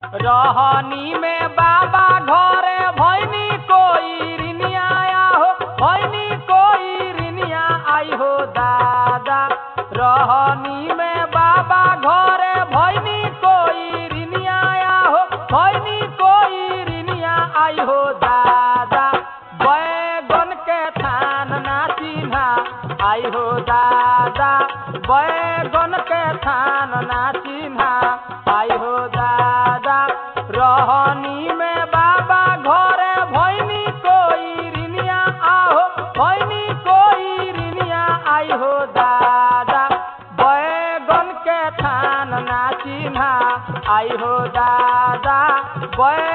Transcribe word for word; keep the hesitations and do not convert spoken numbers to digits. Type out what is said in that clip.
रहनी में बाबा घरे भैनी कोई रिनिया हो भैनी कोई रिनिया आई हो दादा। रहनी में बाबा घरे भैनी कोई रिनिया हो भैनी कोई रिनिया आई हो दादा। बैगन के थान ना चिन्हा आई हो दादा। बैगन के थान ना चिन्हा आई हो दादा। रहनी में बाबा घरे भैनी कोई रिनिया आहो भैनी कोई रिनिया आई हो दादा। बैगन के थान ना चिन्हा आई हो दादा।